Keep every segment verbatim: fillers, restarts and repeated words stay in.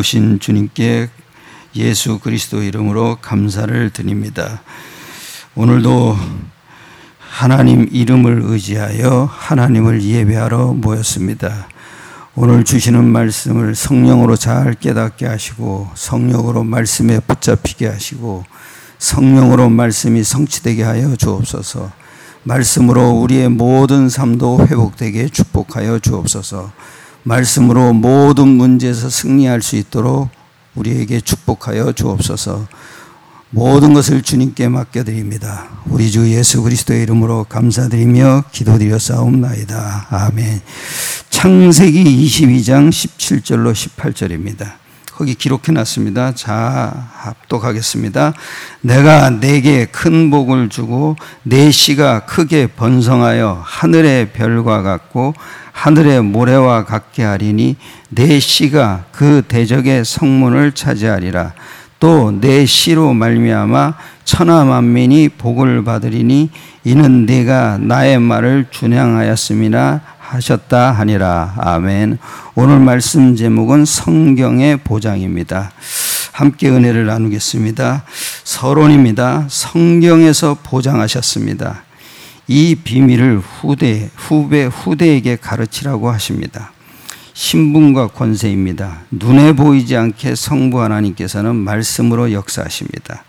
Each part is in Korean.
오신 주님께 예수 그리스도 이름으로 감사를 드립니다. 오늘도 하나님 이름을 의지하여 하나님을 예배하러 모였습니다. 오늘 주시는 말씀을 성령으로 잘 깨닫게 하시고 성령으로 말씀에 붙잡히게 하시고 성령으로 말씀이 성취되게 하여 주옵소서. 말씀으로 우리의 모든 삶도 회복되게 축복하여 주옵소서. 말씀으로 모든 문제에서 승리할 수 있도록 우리에게 축복하여 주옵소서. 모든 것을 주님께 맡겨드립니다. 우리 주 예수 그리스도의 이름으로 감사드리며 기도드려 싸움나이다. 아멘. 창세기 이십이 장 십칠 절로 십팔 절입니다. 거기 기록해놨습니다. 자, 합독하겠습니다. 내가 내게 큰 복을 주고 내 씨가 크게 번성하여 하늘의 별과 같고 하늘의 모래와 같게 하리니 내 씨가 그 대적의 성문을 차지하리라. 또 내 씨로 말미암아 천하 만민이 복을 받으리니 이는 네가 나의 말을 준행하였음이나 하셨다 하니라. 아멘. 오늘 말씀 제목은 성경의 보장입니다. 함께 은혜를 나누겠습니다. 서론입니다. 성경에서 보장하셨습니다. 이 비밀을 후대, 후배, 후대에게 가르치라고 하십니다. 신분과 권세입니다. 눈에 보이지 않게 성부 하나님께서는 말씀으로 역사하십니다.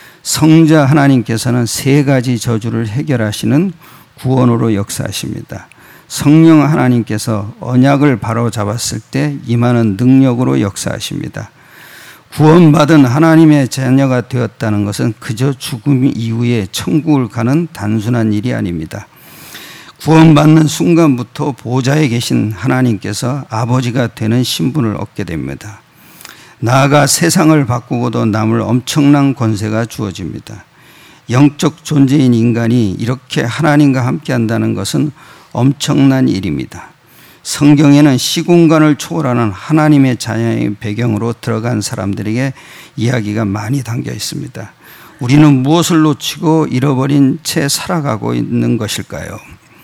성자 하나님께서는 세 가지 저주를 해결하시는 구원으로 역사하십니다. 성령 하나님께서 언약을 바로잡았을 때 임하는 능력으로 역사하십니다. 구원받은 하나님의 자녀가 되었다는 것은 그저 죽음 이후에 천국을 가는 단순한 일이 아닙니다. 구원받는 순간부터 보좌에 계신 하나님께서 아버지가 되는 신분을 얻게 됩니다. 나아가 세상을 바꾸고도 남을 엄청난 권세가 주어집니다. 영적 존재인 인간이 이렇게 하나님과 함께 한다는 것은 엄청난 일입니다. 성경에는 시공간을 초월하는 하나님의 자녀의 배경으로 들어간 사람들에게 이야기가 많이 담겨 있습니다. 우리는 무엇을 놓치고 잃어버린 채 살아가고 있는 것일까요?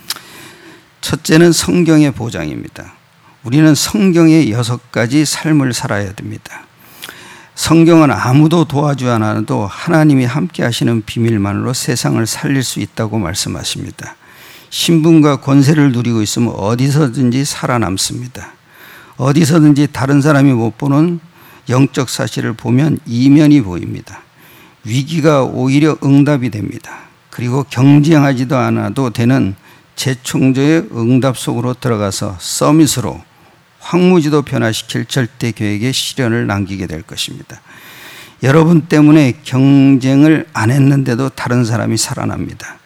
첫째는 성경의 보장입니다. 우리는 성경의 여섯 가지 삶을 살아야 됩니다. 성경은 아무도 도와주지 않아도 하나님이 함께 하시는 비밀만으로 세상을 살릴 수 있다고 말씀하십니다. 신분과 권세를 누리고 있으면 어디서든지 살아남습니다. 어디서든지 다른 사람이 못 보는 영적 사실을 보면 이면이 보입니다. 위기가 오히려 응답이 됩니다. 그리고 경쟁하지도 않아도 되는 재창조의 응답 속으로 들어가서 서밋으로 황무지도 변화시킬 절대 계획의 실현을 남기게 될 것입니다. 여러분 때문에 경쟁을 안 했는데도 다른 사람이 살아납니다.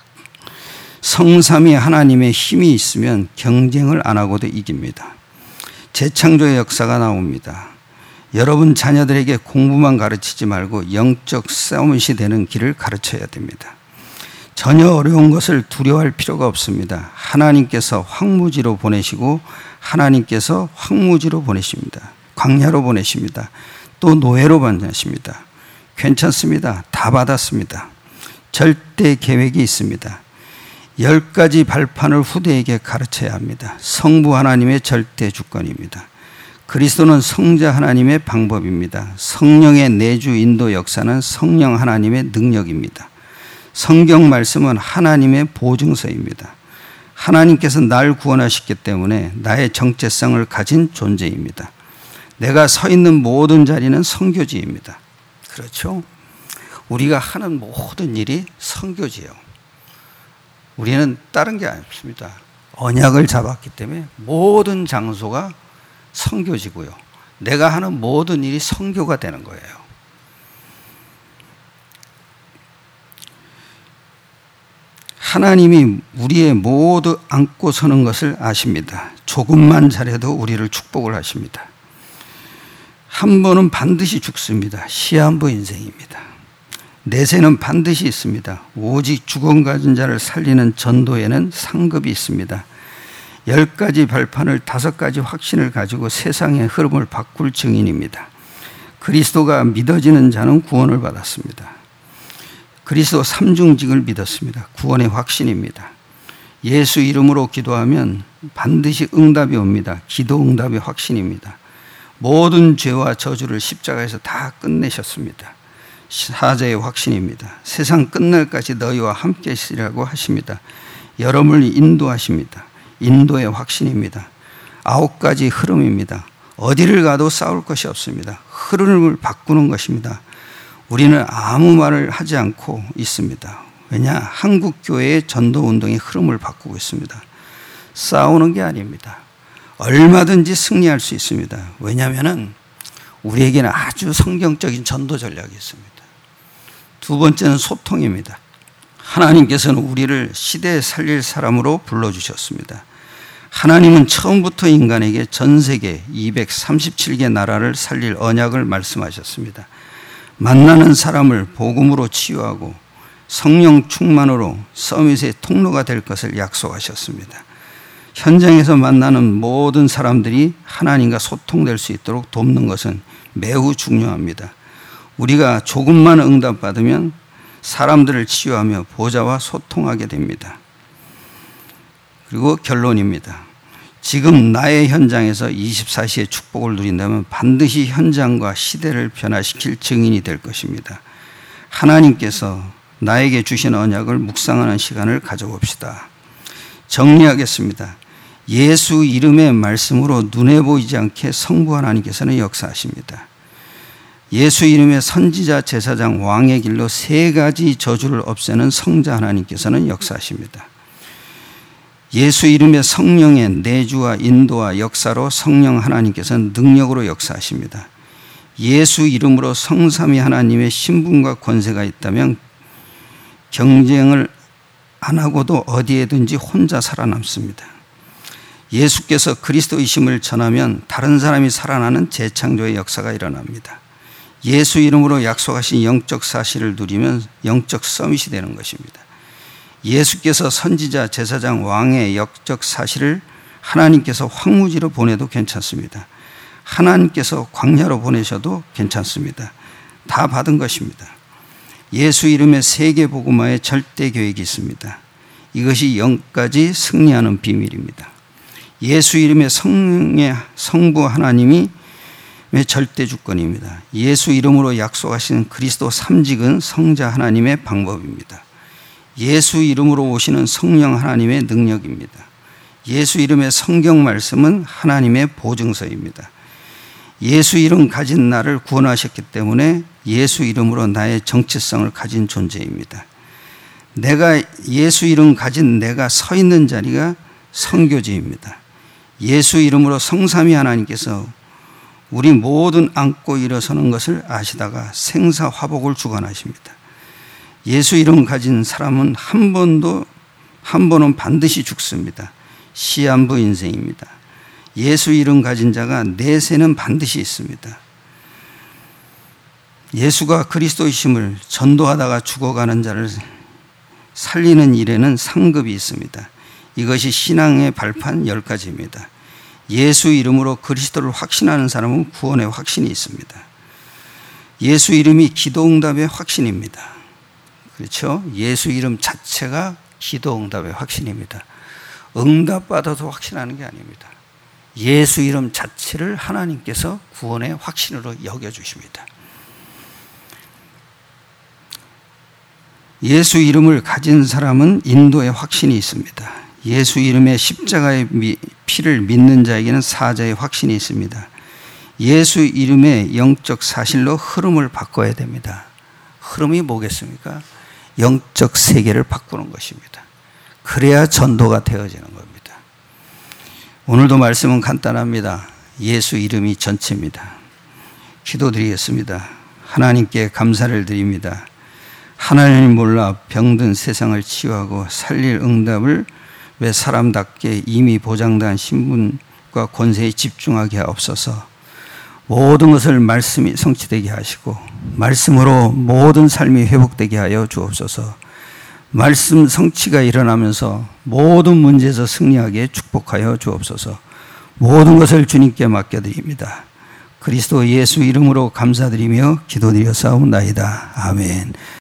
성삼위 하나님의 힘이 있으면 경쟁을 안 하고도 이깁니다. 재창조의 역사가 나옵니다. 여러분 자녀들에게 공부만 가르치지 말고 영적 서밋이 되는 길을 가르쳐야 됩니다. 전혀 어려운 것을 두려워할 필요가 없습니다. 하나님께서 황무지로 보내시고 하나님께서 황무지로 보내십니다. 광야로 보내십니다. 또 노예로 보내십니다. 괜찮습니다. 다 받았습니다. 절대 계획이 있습니다. 열 가지 발판을 후대에게 가르쳐야 합니다. 성부 하나님의 절대 주권입니다. 그리스도는 성자 하나님의 방법입니다. 성령의 내주 인도 역사는 성령 하나님의 능력입니다. 성경 말씀은 하나님의 보증서입니다. 하나님께서 날 구원하셨기 때문에 나의 정체성을 가진 존재입니다. 내가 서 있는 모든 자리는 선교지입니다. 그렇죠? 우리가 하는 모든 일이 선교지예요. 우리는 다른 게 아닙니다. 언약을 잡았기 때문에 모든 장소가 선교지고요. 내가 하는 모든 일이 선교가 되는 거예요. 하나님이 우리의 모두 안고 서는 것을 아십니다. 조금만 잘해도 우리를 축복을 하십니다. 한 번은 반드시 죽습니다. 시한부 인생입니다. 내세는 반드시 있습니다. 오직 죽음 가진 자를 살리는 전도에는 상급이 있습니다. 열 가지 발판을 다섯 가지 확신을 가지고 세상의 흐름을 바꿀 증인입니다. 그리스도가 믿어지는 자는 구원을 받았습니다. 그리스도 삼중직을 믿었습니다. 구원의 확신입니다. 예수 이름으로 기도하면 반드시 응답이 옵니다. 기도 응답의 확신입니다. 모든 죄와 저주를 십자가에서 다 끝내셨습니다. 사자의 확신입니다. 세상 끝날까지 너희와 함께 있으리라고 하십니다. 여러분을 인도하십니다. 인도의 확신입니다. 아홉 가지 흐름입니다. 어디를 가도 싸울 것이 없습니다. 흐름을 바꾸는 것입니다. 우리는 아무 말을 하지 않고 있습니다. 왜냐? 한국교회의 전도운동의 흐름을 바꾸고 있습니다. 싸우는 게 아닙니다. 얼마든지 승리할 수 있습니다. 왜냐하면 우리에게는 아주 성경적인 전도 전략이 있습니다. 두 번째는 소통입니다. 하나님께서는 우리를 시대에 살릴 사람으로 불러주셨습니다. 하나님은 처음부터 인간에게 전 세계 이백삼십칠 개 나라를 살릴 언약을 말씀하셨습니다. 만나는 사람을 복음으로 치유하고 성령 충만으로 서밋의 통로가 될 것을 약속하셨습니다. 현장에서 만나는 모든 사람들이 하나님과 소통될 수 있도록 돕는 것은 매우 중요합니다. 우리가 조금만 응답받으면 사람들을 치유하며 보좌와 소통하게 됩니다. 그리고 결론입니다. 지금 나의 현장에서 이십사 시의 축복을 누린다면 반드시 현장과 시대를 변화시킬 증인이 될 것입니다. 하나님께서 나에게 주신 언약을 묵상하는 시간을 가져봅시다. 정리하겠습니다. 예수 이름의 말씀으로 눈에 보이지 않게 성부 하나님께서는 역사하십니다. 예수 이름의 선지자, 제사장, 왕의 길로 세 가지 저주를 없애는 성자 하나님께서는 역사하십니다. 예수 이름의 성령의 내주와 인도와 역사로 성령 하나님께서는 능력으로 역사하십니다. 예수 이름으로 성삼위 하나님의 신분과 권세가 있다면 경쟁을 안 하고도 어디에든지 혼자 살아남습니다. 예수께서 그리스도이심을 전하면 다른 사람이 살아나는 재창조의 역사가 일어납니다. 예수 이름으로 약속하신 영적 사실을 누리면 영적 서밋이 되는 것입니다. 예수께서 선지자, 제사장, 왕의 영적 사실을 하나님께서 황무지로 보내도 괜찮습니다. 하나님께서 광야로 보내셔도 괜찮습니다. 다 받은 것입니다. 예수 이름의 세계복음화의 절대 계획이 있습니다. 이것이 영까지 승리하는 비밀입니다. 예수 이름의 성령의 성부 하나님이 절대 주권입니다. 예수 이름으로 약속하신 그리스도 삼직은 성자 하나님의 방법입니다. 예수 이름으로 오시는 성령 하나님의 능력입니다. 예수 이름의 성경 말씀은 하나님의 보증서입니다. 예수 이름 가진 나를 구원하셨기 때문에 예수 이름으로 나의 정체성을 가진 존재입니다. 내가 예수 이름 가진 내가 서 있는 자리가 선교지입니다. 예수 이름으로 성삼위 하나님께서 우리 모든 안고 일어서는 것을 아시다가 생사화복을 주관하십니다. 예수 이름 가진 사람은 한 번도 한 번은 반드시 죽습니다. 시한부 인생입니다. 예수 이름 가진 자가 내세는 반드시 있습니다. 예수가 그리스도이심을 전도하다가 죽어가는 자를 살리는 일에는 상급이 있습니다. 이것이 신앙의 발판 열 가지입니다. 예수 이름으로 그리스도를 확신하는 사람은 구원의 확신이 있습니다. 예수 이름이 기도응답의 확신입니다. 그렇죠? 예수 이름 자체가 기도응답의 확신입니다. 응답받아서 확신하는 게 아닙니다. 예수 이름 자체를 하나님께서 구원의 확신으로 여겨주십니다. 예수 이름을 가진 사람은 인도의 확신이 있습니다. 예수 이름의 십자가의 피를 믿는 자에게는 사자의 확신이 있습니다. 예수 이름의 영적 사실로 흐름을 바꿔야 됩니다. 흐름이 뭐겠습니까? 영적 세계를 바꾸는 것입니다. 그래야 전도가 되어지는 겁니다. 오늘도 말씀은 간단합니다. 예수 이름이 전체입니다. 기도드리겠습니다. 하나님께 감사를 드립니다. 하나님 몰라 병든 세상을 치유하고 살릴 응답을 왜 사람답게 이미 보장된 신분과 권세에 집중하게 하옵소서. 모든 것을 말씀이 성취되게 하시고 말씀으로 모든 삶이 회복되게 하여 주옵소서. 말씀 성취가 일어나면서 모든 문제에서 승리하게 축복하여 주옵소서. 모든 것을 주님께 맡겨드립니다. 그리스도 예수 이름으로 감사드리며 기도드려 싸움나이다. 아멘.